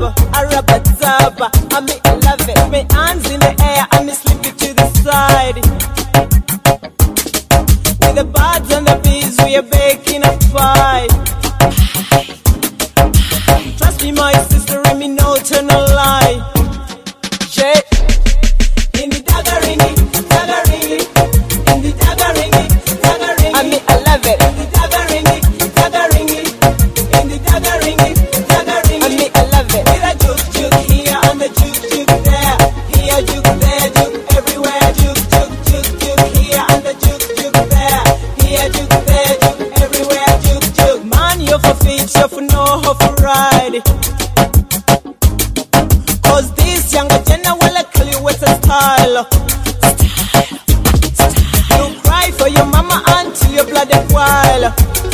I rub a dub, I me love it. My hands in the air, I me slip it to the side. With the birds and the bees, we are baking a fight. Trust me, my sister, and me no turn a lie. Yeah. In the dagger-ringy, dagger-ringy, in the dagger-ringy, dagger-ringy, I me I love it. In the dagger-ringy, dagger-ringy, in the dagger-ringy, dagger-ringy, I me I love it. With a juke juke here and the juke juke there, here juke there, juke everywhere, juke juke juke juke here and the juke juke there, here juke there, juke everywhere, juke juke. Man, you for feet, you for know how to ride. Cause this younger generation will call you with a style. You cry for your mama until your blood is wild.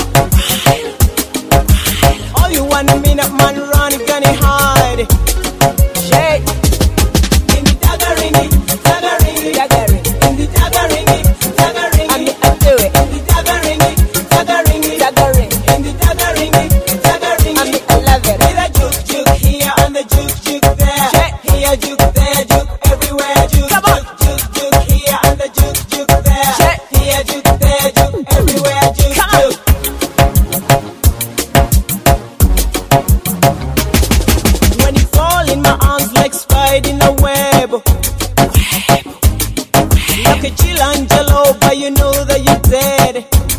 All you want a minute, man, run, gonna hide. Yeah. In the dagger-ringy, dagger-ringy, dagger-ringy, in the dagger-ringy, dagger-ringy, I do it. In the dagger-ringy, dagger-ringy, dagger-ringy, in the dagger-ringy, dagger-ringy, I love it. With a juke juke here and the juke juke there, here juke there, juke everywhere, juke juke juke here and the juke juke there, here juke there, juke everywhere, juke juke. When you fall in my arms like spider in a web, like a Gilangelo, but you know that you're dead.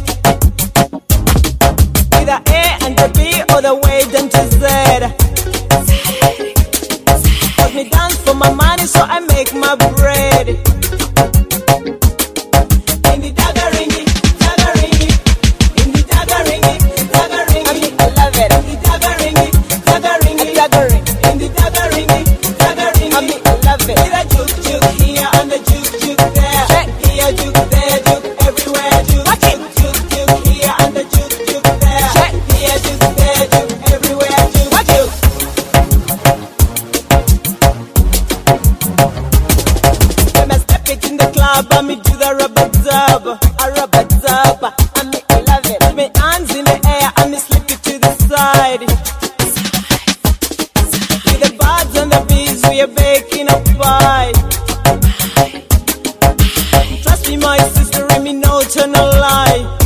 With the A and the B all the way down to Z. Cause me dance for my money, so I make my bread. In the dagger-ringy, dagger-ringy, in the dagger-ringy, dagger-ringy, I mean I love it. In the dagger-ringy, dagger-ringy, dagger-ringy, in the dagger-ringy, dagger-ringy, I mean I love it. With a juke juke here and the juke juke there, here juke there, juke everywhere, juke juke juke juke here and the juke juke there, here juke there, juke everywhere, juke juke. When I step it in the club, I me do the rubber dub, I rubber dub, I me I love it. My hands in the air, I me slip it to the side. With the birds and the bees, we are baking a fight. Trust me, my sister, and me no turn a lie.